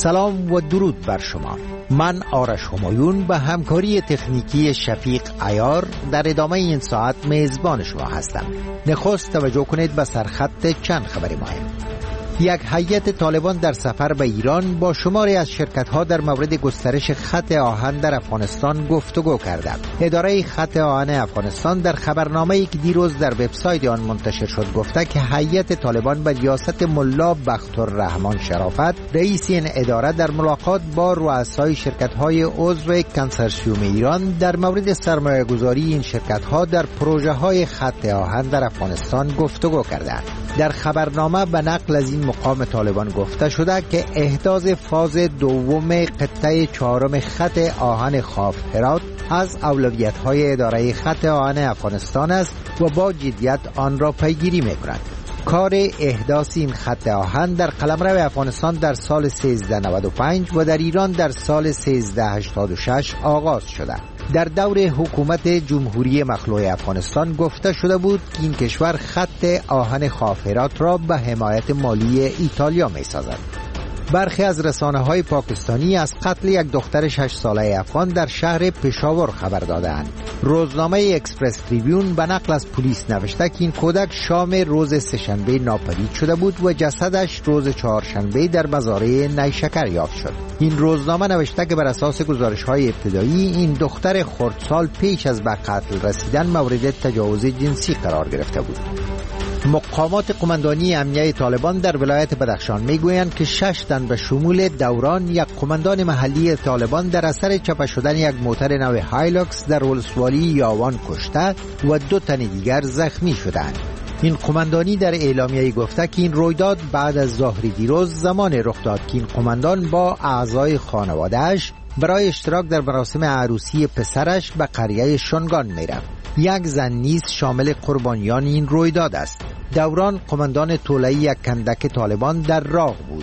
سلام و درود بر شما. من آرش همایون به همکاری تکنیکی شفیق عیار در ادامه این ساعت میزبان شما هستم. نخست توجه کنید به سرخط چند خبر مهم. یک هیئت طالبان در سفر به ایران با شماری از شرکت‌ها در مورد گسترش خط آهن در افغانستان گفتگو کرده. اداره خط آهن افغانستان در خبرنامه‌ای که دیروز در وبسایت آن منتشر شد گفته که هیئت طالبان به ریاست ملا بختالرحمن شرافت رئیس این اداره در ملاقات با رؤسای شرکت‌های عضو کنسرسیوم ایران در مورد سرمایه‌گذاری این شرکت‌ها در پروژه‌های خط آهن در افغانستان گفتگو کردند. در خبرنامه به نقل از این مقام طالبان گفته شده که احداث فاز دوم قطعه چهارم خط آهن خاف هرات از اولویت‌های اداره خط آهن افغانستان است و با جدیت آن را پیگیری می‌کند. کار احداث این خط آهن در قلمرو افغانستان در سال 1395 و در ایران در سال 1386 آغاز شده. در دور حکومت جمهوری مخلوع افغانستان گفته شده بود که این کشور خط آهن خاف هرات را به حمایت مالی ایتالیا می سازد. برخی از رسانه‌های پاکستانی از قتل یک دختر 6 ساله افغان در شهر پشاور خبر دادند. روزنامه اکسپرس تریبیون به نقل از پلیس نوشته که این کودک شام روز سه‌شنبه ناپدید شده بود و جسدش روز چهارشنبه در مزارع نیشکر یافت شد. این روزنامه نوشته که بر اساس گزارش‌های ابتدایی این دختر خردسال پیش از به قتل رسیدن مورد تجاوز جنسی قرار گرفته بود. مقامات قماندانی امنیه طالبان در ولایت بدخشان میگویند که 6 تن به شمول دوران یک قماندان محلی طالبان در اثر چپه شدن یک موتر نو هایلوکس در ولسوالی یاوان کشته و 2 تن دیگر زخمی شدند. این قماندانی در اعلامیه گفته که این رویداد بعد از ظهر دیروز زمان رخ داد که این قماندان با اعضای خانواده‌اش برای اشتراک در مراسم عروسی پسرش به قریه شنگان میرفت. یک زن نیز شامل قربانیان این رویداد است. دوران قماندان طوله‌ای یک کندک طالبان در راه بود.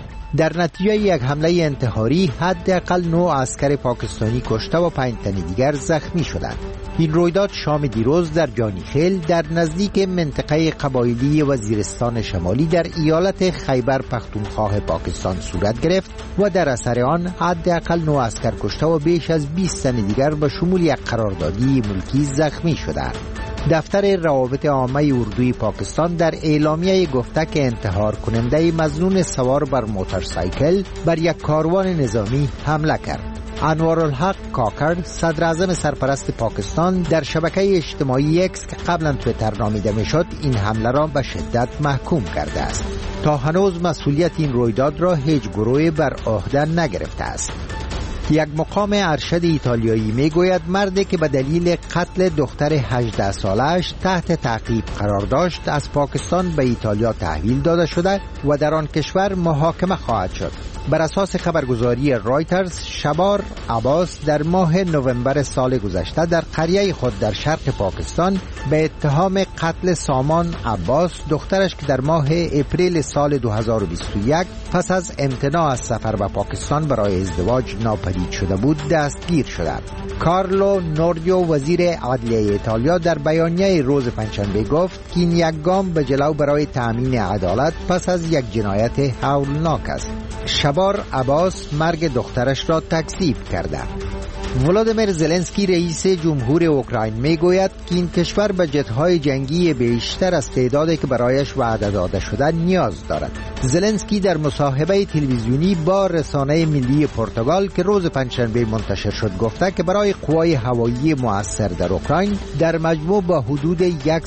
در نتیجه یک حمله انتحاری حداقل 9 عسکر پاکستانی کشته و 5 تن دیگر زخمی شدند. این رویداد شام دیروز در جانیخیل در نزدیک منطقه قبایلی وزیرستان شمالی در ایالت خیبر پختونخوا پاکستان صورت گرفت و در اثر آن حداقل 9 عسکر کشته و بیش از 20 تن دیگر به شمول یک قراردادی ملکی زخمی شدند. دفتر روابط عامه اردوی پاکستان در اعلامیه گفته که انتحار کننده مظنون سوار بر موتورسایکل بر یک کاروان نظامی حمله کرد. انوارالحق کاکر صدر اعظم سرپرست پاکستان در شبکه اجتماعی اکس که قبلا تویتر نامیده میشد این حمله را به شدت محکوم کرده است. تا هنوز مسئولیت این رویداد را هیچ گروهی بر عهده نگرفته است. یک مقام ارشد ایتالیایی میگوید مردی که به دلیل قتل دختر 18 سالش تحت تعقیب قرار داشت از پاکستان به ایتالیا تحویل داده شده و در آن کشور محاکمه خواهد شد. بر اساس خبرگزاری رایترز شبار عباس در ماه نوامبر سال گذشته در قریه خود در شرق پاکستان به اتهام قتل سامان عباس دخترش که در ماه اپریل سال 2021 پس از امتناع از سفر به پاکستان برای ازدواج ناپدید شده بود دستگیر شده. کارلو نوردیو وزیر عدلیه ایتالیا در بیانیه روز پنجشنبه گفت که این یک گام به جلو برای تأمین عدالت پس از یک جنایت هولناک است. شبار عباس مرگ دخترش را تکذیب کرده. ولادیمیر زلنسکی رئیس جمهور اوکراین میگوید که این کشور به جت‌های جنگی بیشتر از تعدادی که برایش وعده داده شده نیاز دارد. زلنسکی در مصاحبه تلویزیونی با رسانه ملی پرتغال که روز پنجشنبه منتشر شد گفته که برای قوای هوایی مؤثر در اوکراین در مجموع با حدود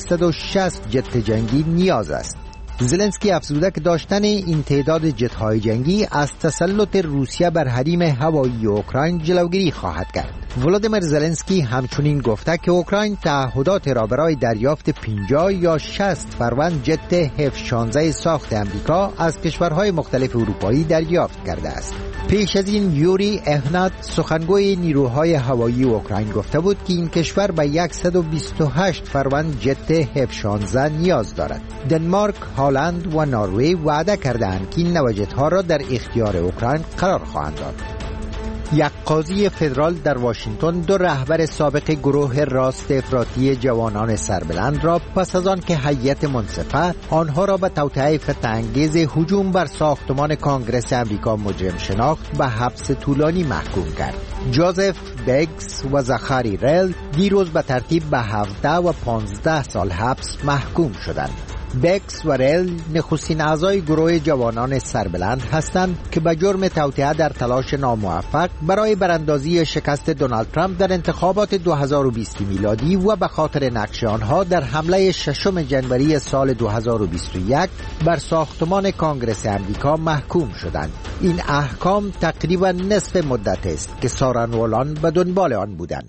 160 جت جنگی نیاز است. زلنسکی افزوده که داشتن این تعداد جت‌های جنگی از تسلط روسیه بر حریم هوایی اوکراین جلوگیری خواهد کرد. ولادیمیر زلنسکی همچنین گفته که اوکراین تعهدات را برای دریافت 50 یا 60 فروند جت F-16 ساخت امریکا از کشورهای مختلف اروپایی دریافت کرده است. پیش از این یوری اهنات سخنگوی نیروهای هوایی اوکراین گفته بود که این کشور به 128 فروند جت F-16 نیاز دارد. دنمارک، هلند و نروژ وعده کردند که این نوع جت‌ها را در اختیار اوکراین قرار خواهند داد. یک قاضی فدرال در واشنگتن دو رهبر سابق گروه راست افراطی جوانان سربلند را پس از آن که هیئت منصفه آنها را به توطئه فتنه‌انگیز هجوم بر ساختمان کانگرس امریکا مجرم شناخت به حبس طولانی محکوم کرد. جوزف بگز و زخاری ریل دیروز به ترتیب به 17 و 15 سال حبس محکوم شدند. بکس و ریل نخستین اعضای گروه جوانان سربلند هستند که به جرم توطئه در تلاش ناموفق برای براندازی شکست دونالد ترامپ در انتخابات 2020 میلادی و به خاطر نقش آنها در حمله 6 جنوری سال 2021 بر ساختمان کانگرس امریکا محکوم شدند. این احکام تقریبا نصف مدت است که سارنوالان به دنبال آن بودند.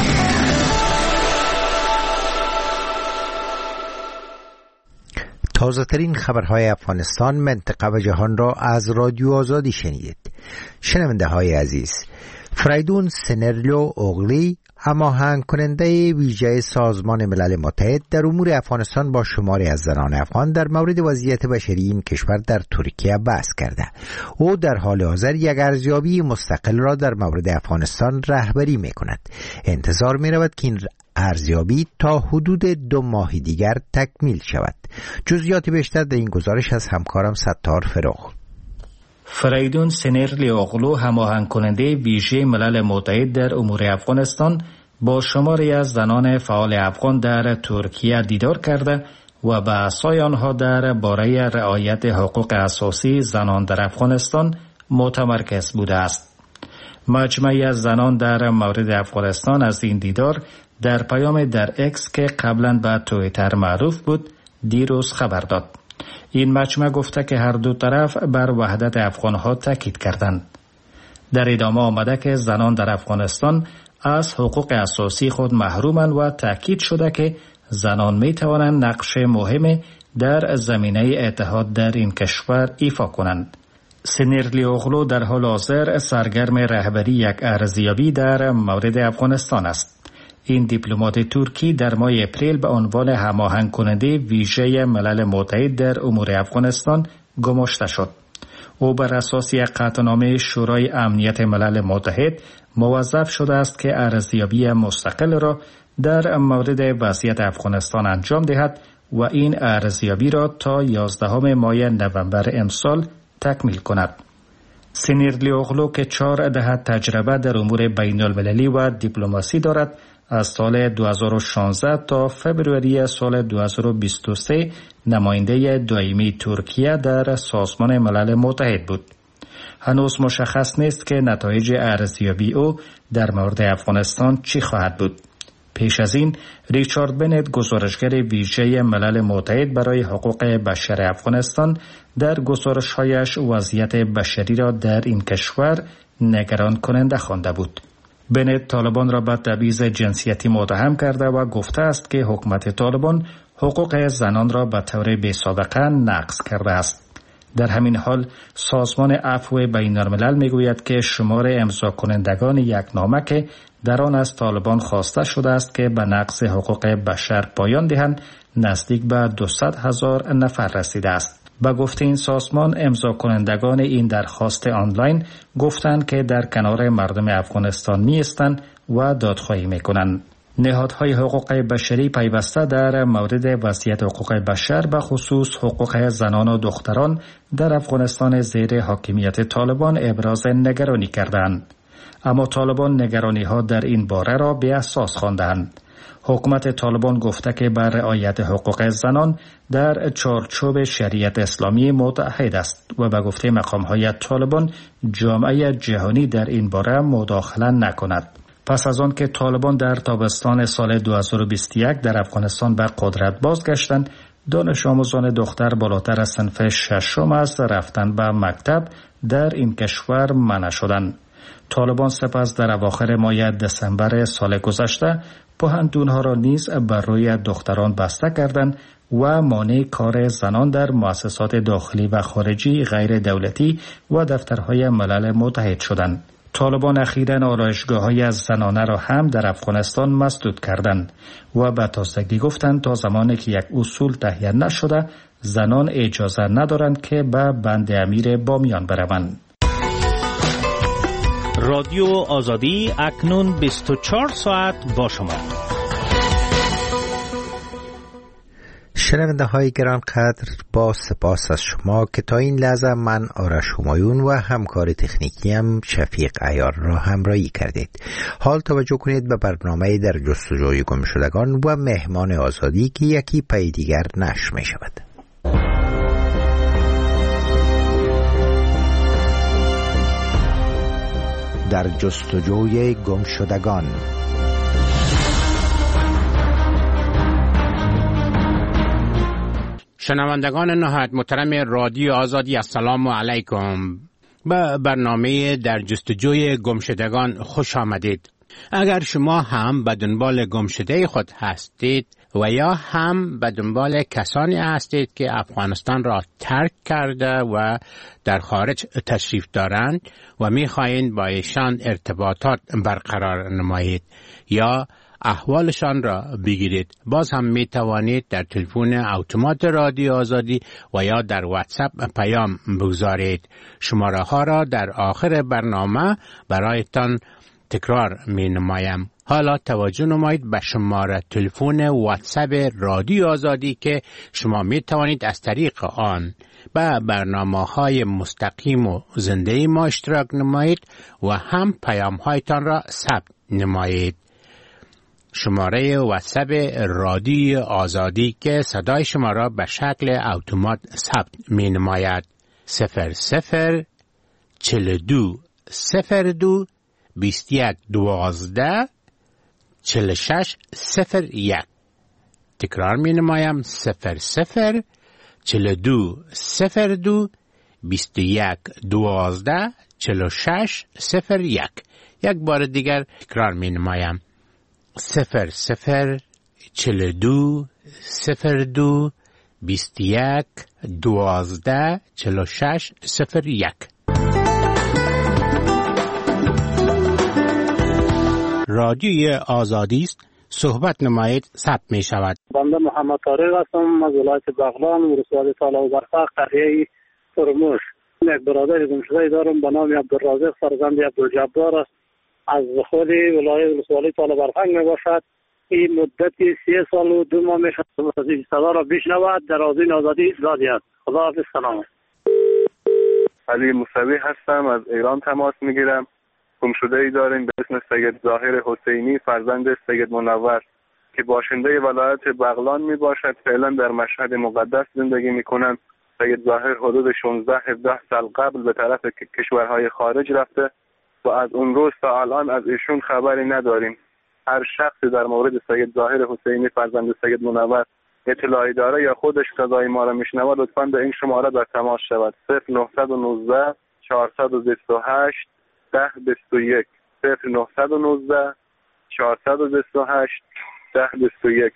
تازه ترین خبرهای افغانستان، منطقه و جهان را از رادیو آزادی شنیدید. شنونده های عزیز، فریدون سنرلیو اوغلی، هماهنگ کننده ویژه سازمان ملل متحد در امور افغانستان با شماری از زنان افغان در مورد وضعیت بشری این کشور در ترکیه بحث کرده. او در حال حاضر یک ارزیابی مستقل را در مورد افغانستان رهبری می کند. انتظار می رود که این ارزیابی تا حدود 2 ماه دیگر تکمیل شود. جزئیات بیشتر در این گزارش از همکارم ستار فروغ. فریدون سنرلیوغلو، هماهنگ کننده ویژه ملل متحد در امور افغانستان، با شماری از زنان فعال افغان در ترکیه دیدار کرده و بحث‌های آنها در باره رعایت حقوق اساسی زنان در افغانستان متمرکز بوده است. مجموعی از زنان در مورد افغانستان از این دیدار در پیام در اکس که قبلا به توییتر معروف بود دیروز خبر داد. این مجمع گفته که هر دو طرف بر وحدت افغانها تاکید کردند. در ادامه آمده که زنان در افغانستان از حقوق اساسی خود محرومند و تاکید شده که زنان می توانند نقش مهم در زمینه اتحاد در این کشور ایفا کنند. سنرلیوغلو در حال حاضر سرگرم رهبری یک ارزیابی در مورد افغانستان است. این دیپلمات ترکی در ماه اپریل به عنوان هماهنگ کننده ویژه ملل متحد در امور افغانستان گماشته شد. او بر اساس یک قطعنامه شورای امنیت ملل متحد موظف شده است که ارزیابی مستقل را در مورد وضعیت افغانستان انجام دهد و این ارزیابی را تا 11 ماه نوامبر امسال تکمیل کند. سنرلیوغلو که 4 دهه تجربه در امور بین المللی و دیپلماسی دارد، از سال 2016 تا فوریه سال 2023 نماینده دائمی ترکیه در سازمان ملل متحد بود. هنوز مشخص نیست که نتایج ارزیابی او در مورد افغانستان چی خواهد بود. پیش از این ریچارد بنت، گزارشگر ویژه ملل متحد برای حقوق بشر افغانستان، در گزارش‌هایش وضعیت بشری را در این کشور نگران کننده خوانده بود. بنت طالبان را به تبعیض جنسیتی متهم کرده و گفته است که حکومت طالبان حقوق زنان را به طور بی‌سابقه نقض کرده است. در همین حال سازمان عفو بین الملل میگوید که شمار امضا کنندگان یک نامه که در آن از طالبان خواسته شده است که به نقض حقوق بشر پایان دهند نزدیک به 200,000 نفر رسیده است. به گفته این سازمان، امضا کنندگان این درخواست آنلاین گفتند که در کنار مردم افغانستان می‌ایستند و دادخواهی می‌کنند. نهادهای حقوق بشری پیوسته در مورد وضعیت حقوق بشر به خصوص حقوق زنان و دختران در افغانستان زیر حاکمیت طالبان ابراز نگرانی کردند. اما طالبان نگرانی‌ها در این باره را بی اساس خواندند. حکومت طالبان گفته که بر رعایت حقوق زنان در چارچوب شریعت اسلامی متعهد است و به گفته مقام‌های طالبان جامعه جهانی در این باره مداخله نکند. پس از آن که طالبان در تابستان سال 2021 در افغانستان به قدرت بازگشتند، دانش آموزان دختر بالاتر از صنف 6 از رفتن به مکتب در این کشور منع شدند. طالبان سپس در اواخر ماه دسامبر سال گذشته پوهنتون‌ها را نیز بر روی دختران بسته کردند و مانع کار زنان در مؤسسات داخلی و خارجی غیر دولتی و دفترهای ملل متحد شدند. طالبان اخیراً آرایشگاه‌های از زنانه را هم در افغانستان مسدود کردند و به تازگی گفتند تا زمانی که یک اصول تهیه نشده زنان اجازه ندارند که به بند امیر بامیان بروند. رادیو آزادی اکنون 24 ساعت با شما. شنونده های گرانقدر، با سپاس از شما که تا این لحظه من آرش همایون و همکار تکنیکیم شفیق عیار را همراهی کردید. حال توجه کنید به برنامه در جستجوی گمشدگان و مهمان آزادی که یکی پی دیگر نشر می شود. در جستجوی گمشدگان. شنوندگان نهایت محترم رادیو آزادی، السلام علیکم. به برنامه در جستجوی گمشدگان خوش آمدید. اگر شما هم به دنبال گمشده خود هستید و یا هم به دنبال کسانی هستید که افغانستان را ترک کرده و در خارج تشریف دارند و می‌خواهید با ایشان ارتباطات برقرار نمایید یا احوالشان را بگیرید، باز هم می توانید در تلفن اتومات رادیو آزادی و یا در واتساپ پیام بگذارید. شماره ها را در آخر برنامه برایتان تکرار می نمایم. حالا توجه نمایید به شماره تلفن واتساپ رادیو آزادی که شما می توانید از طریق آن به برنامه‌های مستقیم و زنده ما اشتراک نمایید و هم پیام‌هایتان را ثبت نمایید. شماره واتساپ رادیو آزادی که صدای شما را به شکل اتومات ثبت می نماید 00 42 02 21 12 46 01. تکرار می نمایم 00 42 02 21 12 46 01. یک بار دیگر تکرار می نمایم 00 42 02 21 12 46 01. رادیوی آزادی است، صحبت نمایید، ثبت می شود. بنده محمد طارق هستم از ولایت بغلان، ولسوالی طالب برفق، قریه فرموش. یک برادر گمشده دارم به نام عبدالرازق فرزند عبدالجبار است. از خود ولسوالی طالب برفق می باشد. این مدتی 3 سال و 2 ماه می شود صدا را بشنود. در آذین آزادی زادی است. خداحافظ. سلام. علی موسوی هستم، از ایران تماس می گیرم. گمشده‌ای داریم به اسم سید ظاهر حسینی فرزند سید منور که باشنده ولایت بغلان می باشد. فعلا در مشهد مقدس زندگی می کنند. سید ظاهر حدود 16-17 سال قبل به طرف کشورهای خارج رفته و از اون روز تا الان از ایشون خبری نداریم. هر شخصی در مورد سید ظاهر حسینی فرزند سید منور اطلاعی داره یا خودش صدای ما را میشنوه لطفاً به این شماره در تماس شود 0919 428 1021 0919 428 1021.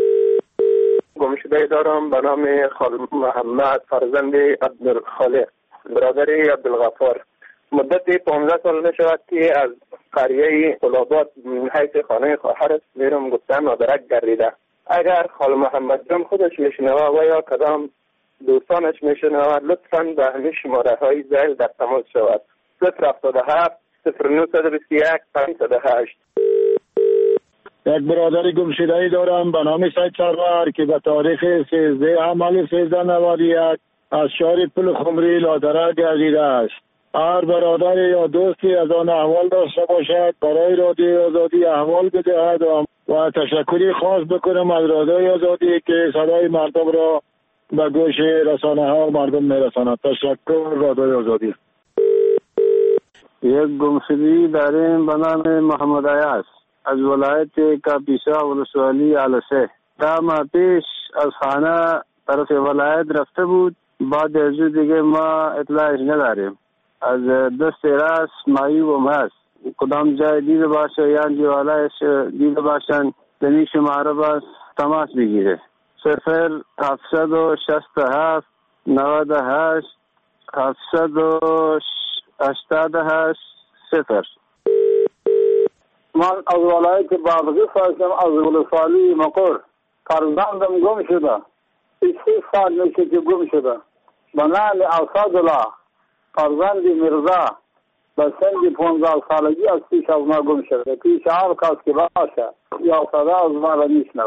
گمشده دارم به نام خالد محمد فرزند عبدالخالق برادر عبدالغفار. مدت 15 سال نشود که از قریه قلابات حیث خانه خواهرش میرم گفتم مادرک گردیده. اگر خال محمد جان خودش میشنوه و یا کدام دوستانش میشنوه لطفاً به همین شماره های زیل در تماس شود 077 0921 508. یک برادر گمشده‌ای دارم به نام سید سرور که به تاریخ 13 حمل 1391 از شهر پل خمری لادره گردیده است. هر برادر یا دوستی از آن احوال داشته باشد برای رادیو آزادی احوال بدهد و تشکری خاص بکنم از رادیو آزادی که صدای مردم را به گوش رسانه ها مردم میرساند. تشکر رادیو آزادی. یک گمشده‌ای داریم به نام محمد عیاض از ولایت کاپیسا ولسوالی علسه. 10 ماه پیش از خانه طرف ولایت رفته بود. بعد از دیگه ما اطلاعش نداریم. از دست راست معیوب هست. کدام جای دیده باشه یا دیوالایش دیده باشن دنی شماره باز تماس بگیره 0767 98 788 0. من از ولایت بغلان هستم، از ولسوالی مقر. فرزندم گم شده. 3 سال میشه که گم شده. به نام اسدالله فرزند میرزا به سن 15 سالگی از پیش از ما گم شده. پیش هر کس که باشه یا صدا از ما را میشنوه.